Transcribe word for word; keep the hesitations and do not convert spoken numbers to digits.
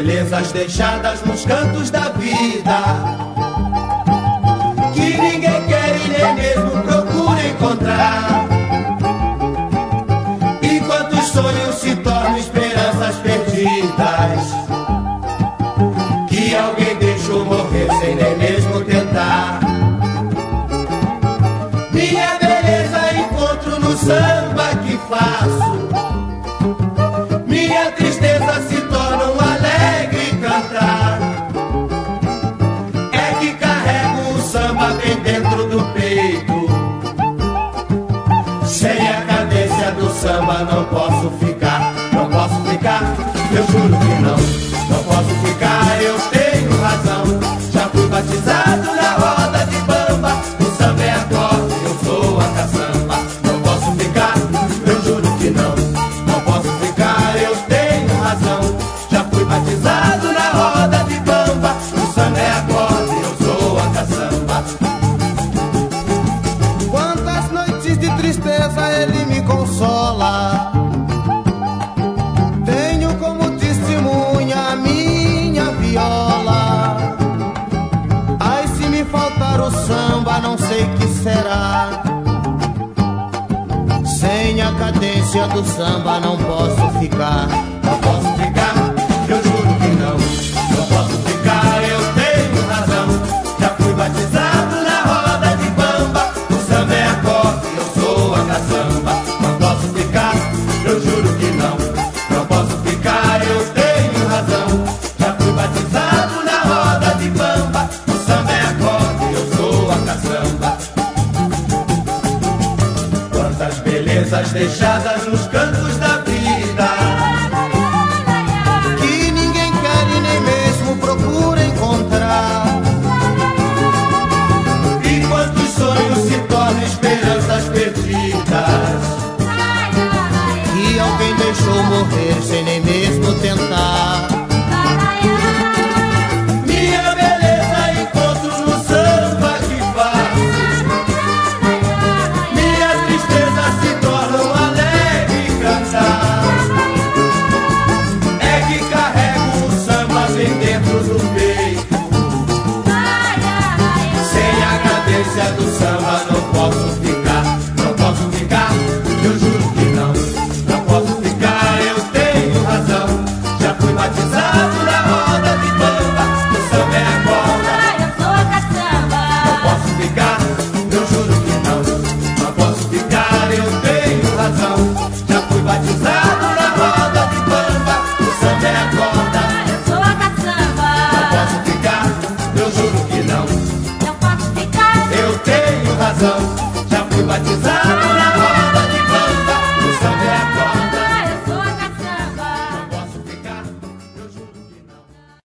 belezas deixadas nos cantos da vida, que ninguém quer e nem mesmo procura encontrar. E quantos sonhos se tornam esperanças perdidas, que alguém deixou morrer sem nem mesmo tentar. Minha beleza encontro no samba que faço, minha tristeza se torna um alegre cantar. É que carrego o samba bem dentro do peito, sem a cadência do samba não posso ficar. Não posso ficar, eu juro que não. Não posso ficar, eu tenho razão. Já fui batizado na roda de bamba, o samba é acorde, eu sou a caçamba. Não posso ficar, eu juro que não. Não posso ficar, eu tenho razão. Já fui batizado na roda de bamba, o samba é acorde, eu sou a caçamba. Quantas noites de tristeza ele me consola, tenho como testemunha a minha viola. Ai, se me faltar o samba, não sei que será. Sem a cadência do samba não posso ficar. Não posso ficar, eu juro que não. Não posso ficar, eu tenho razão. Já fui batizado na roda de bamba, o samba é acorde, eu sou a caçamba. Não posso ficar, eu juro que não. Não posso ficar, eu tenho razão. Já fui batizado na roda de bamba, o samba é acorde, eu sou a caçamba. Quantas belezas deixadas nos cantos da vida, que ninguém quer e nem mesmo procura encontrar. e quantos sonhos se tornam esperanças perdidas, Que alguém deixou morrer sem nem mesmo tentar. minha beleza encontro no samba que faço, minha tristeza se torna um alegre cantar. É que carrego o samba bem dentro do peito, sem a cadência do samba não posso ficar. Não posso ficar, eu juro que não. Não posso ficar, eu tenho razão. Já fui batizado na roda de bamba, o samba é acorde, Eu sou a caçamba. não posso ficar, eu juro que não. Não posso ficar, eu tenho razão. Já fui batizado na roda de bamba, o samba é acorde, Eu sou a caçamba. não posso ficar, eu juro que não. Não posso ficar. Eu tenho razão. Já fui batizado